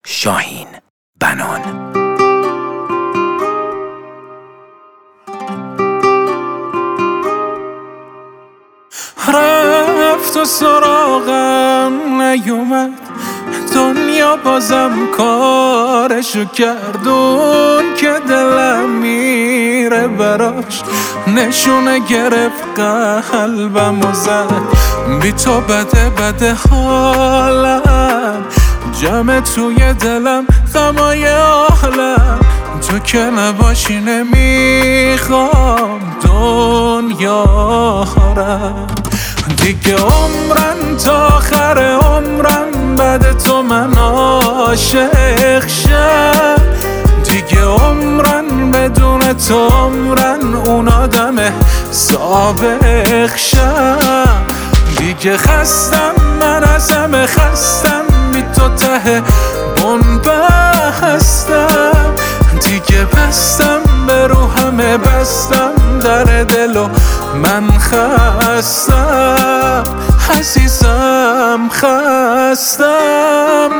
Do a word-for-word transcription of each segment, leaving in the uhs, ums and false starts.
شاهین بنان. رفت و سراغم نیومد، دنیا بازم کارشو کردون که دلم میره براش، نشونه گرفت قلبم و زد، بی تو بده بده حالم، جمع توی دلم غمای عالم، تو که نباشی نمیخوام دنیا رم، دیگه عمرن تا آخر عمرم بعد تو من عاشق شم، دیگه عمرن بدون تو عمرن اون آدم سابق شم، دیگه خستم من از همه خستم، بی تو ته بن بستم، دیگه بستم به رو همه بستم در دلو من خستم، عزیزم خستم.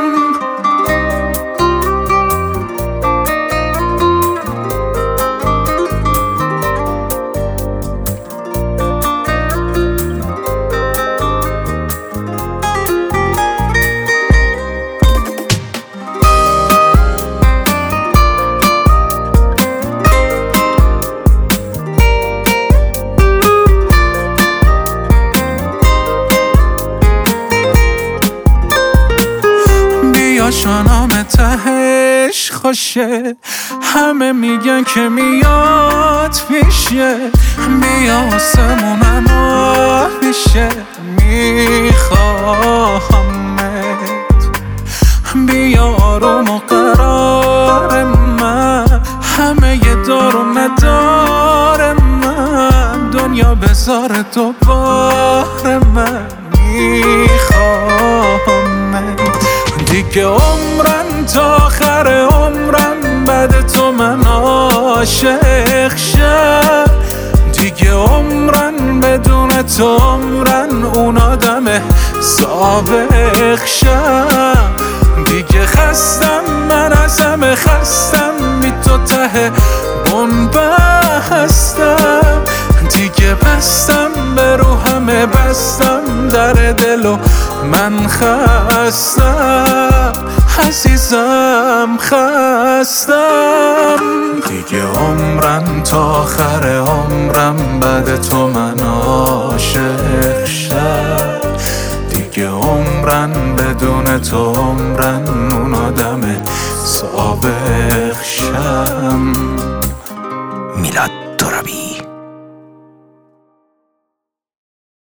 شانام تهش خوشه، همه میگن که میاد پیشه، بیا آسمونم میشه، میخواهمت، بیا آروم و قرار من، همه یه دار و ندار من، دنیا بذار دوباره من میخواهمت، دیگه عمرن تا آخر عمرم بعد تو من عاشق شم، دیگه عمرن بدون تو عمرن اون آدم سابق شم، دیگه خستم من از همه خستم، بی تو ته بن بستم، دیگه بستم به رو همه بستم در دلو من خستم، عزیزم خستم، دیگه عمرم تا آخر عمرم بعد تو من عاشق شم، دیگه عمرن بدون تو عمرن اون آدم سابق شم.